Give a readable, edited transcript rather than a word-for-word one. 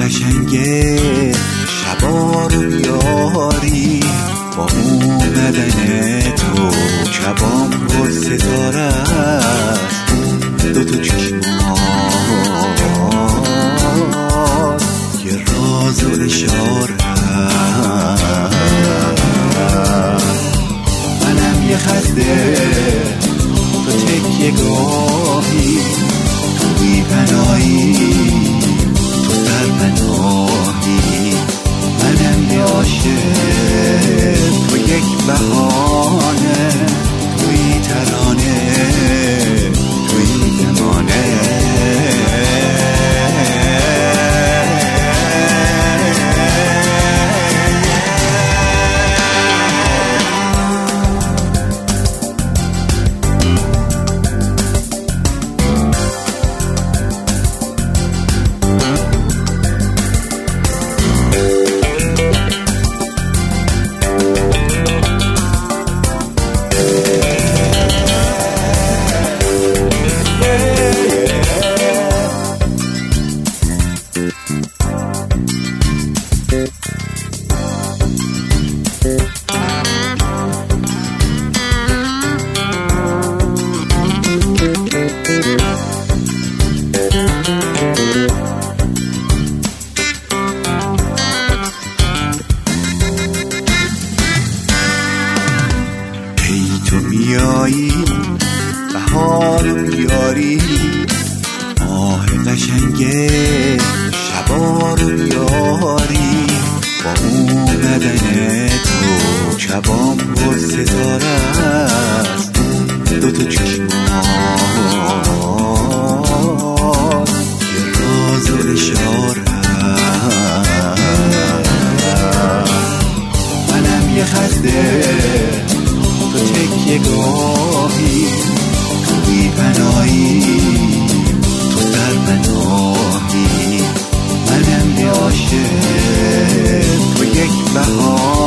قشنگه شبا رو بیاری با اومدن تو شبام پر ستاره است دوتا چشمات یه راز و اشاره منم یه خسته تو تکیه گاهی توی پناهی تو سرپناهی منم یه عاشق تو یک بهانه توی ترانه توی زمانه تو میایی بهار بیاری ماه قشنگه شبا رو بیاری با اومدن تو شبام پر ستاره است دوتا چشمات یه راز و اشاره منم یه خسته تو تکیه گاهی توی پناهی تو سرپناهی منم یه عاشق تو یک بهار